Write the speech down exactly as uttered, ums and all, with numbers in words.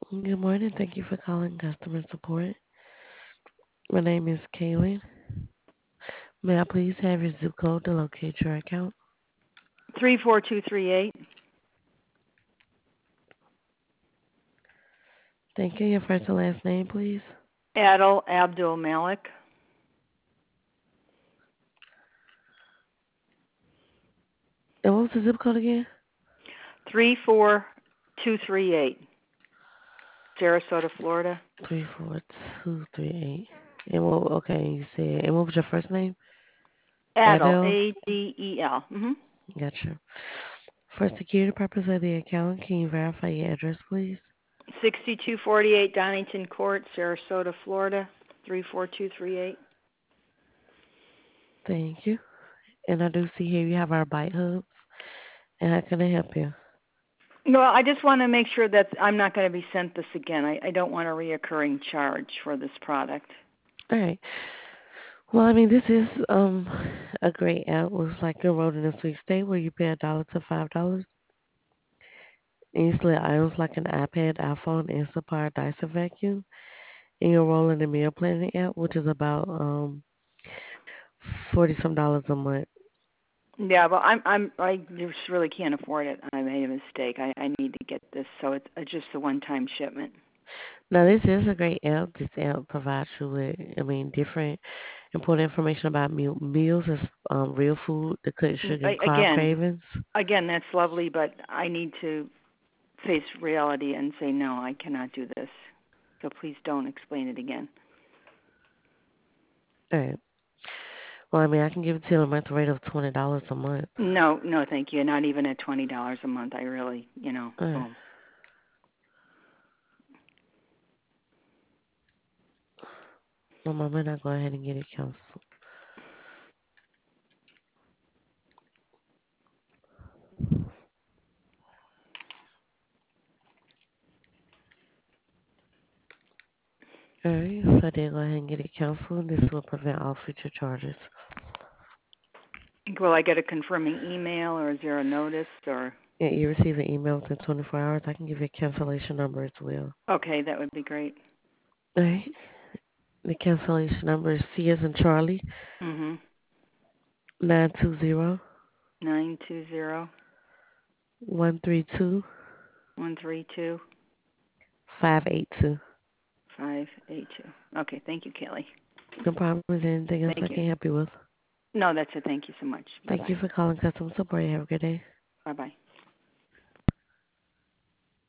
Good morning. Thank you for calling customer support. My name is Kaylin. May I please have your zip code to locate your account? three four two three eight. Thank you. Your first and last name, please. Adil Abdul Malik. And what was the zip code again? three four two three eight. Sarasota, Florida. Three four two three eight. And what? Okay, you said. And what was your first name? Adel, Adele. A D E L. Mm-hmm. Gotcha. For security purpose of the account, can you verify your address, please? sixty-two forty-eight Donington Court, Sarasota, Florida. three four two three eight. Thank you. And I do see here you have our bite hubs. And how can I help you? No, I just want to make sure that I'm not going to be sent this again. I, I don't want a reoccurring charge for this product. All right. Well, I mean, this is um a great app. Looks like you're enrolled in a sweet state where you pay a dollar to five dollars. And you select items like an iPad, iPhone, Instapot, Dyson vacuum, and you enroll in the meal planning app, which is about um forty some dollars a month. Yeah, well, I'm I'm I just really can't afford it. I made a mistake. I I need to get this, so it's uh, just a one-time shipment. Now, this is a great app. This app provides you with, I mean, different important information about meal, meals, as um, real food, the cut Mm, sugar and I, carb again, cravings. again, that's lovely, but I need to face reality and say no, I cannot do this. So please don't explain it again. All right. Well, I mean, I can give it to you at a month rate of twenty dollars a month. No, no, thank you. Not even at twenty dollars a month. I really, you know, All right. boom. One moment, I'll go ahead and get it canceled. All right, so I did go ahead and get it canceled. This will prevent all future charges. Will I get a confirming email, or is there a notice, or? Yeah, you receive an email within twenty-four hours. I can give you a cancellation number as well. Okay, that would be great. All right. The cancellation number is C as in Charlie, Mhm. nine two zero Nine two zero one three two one three two five eight two. five eight two. Okay, thank you, Kelly. No problem. Is there anything else I Thank you. can help you with? No, that's it. Thank you so much. Bye Thank you bye. for calling customer support. Have a good day. Bye bye.